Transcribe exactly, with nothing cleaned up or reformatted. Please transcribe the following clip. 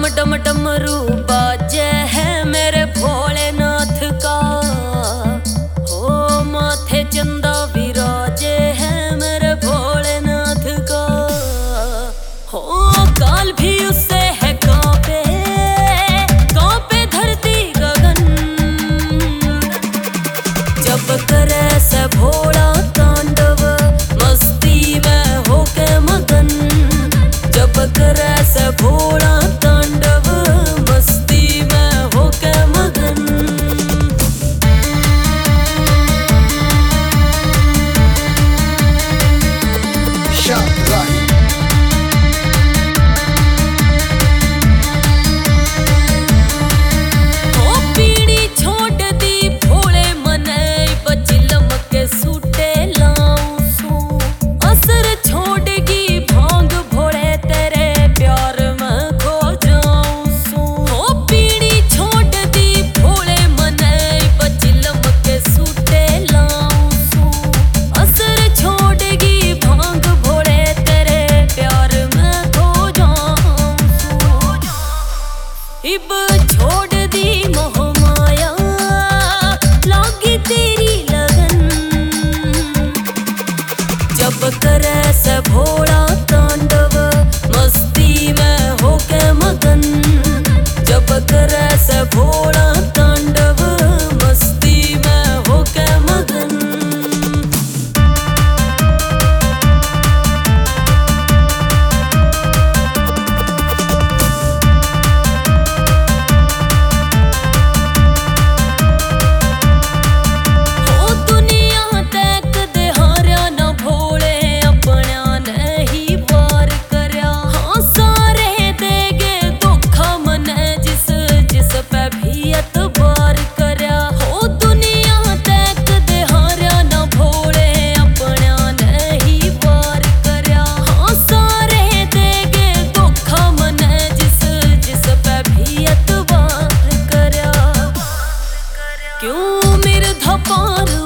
डम डम डमरू बाजे है मेरे भोलेनाथ का, हो माथे चंदा विराजे है मेरे भोलेनाथ का, हो काल भी उससे है कांपे कांपे धरती गगन, जब करे से भोला तांडव मस्ती में होके मगन, जब करे से भोला तांडव मस्ती में होके मगन। ओ पीड़ी छोड़ दी भोले मने बचिलम के सूटे लाऊं सू, असर छोड़गी भांग भोले तेरे प्यार में खो जाऊं सू। ओ पीड़ी छोड़ दी भोले मने बचिलम के सूटे लाऊं सू, असर छोड़गी भांग भोले तेरे प्यार में खो जाऊं सू। इब छोड़ दी मोह माया लागी तेरी लगन, जब करे से भोला तांडव मस्ती में होके मगन, जब करे से भोला तांडव मस्ती में होके मगन। ओ दुनिया तक देहार्या न भोले अपना नहीं वार करया, हाँ सारे देगे धोखा मने जिस जिस पे भी एतबार करया। ओ दुनिया तक देहार्या न भोले अपना नहीं वार करया, हाँ सारे देगे धोखा मने जिस जिस पे भी एतबार करया। क्यों मेरे धपार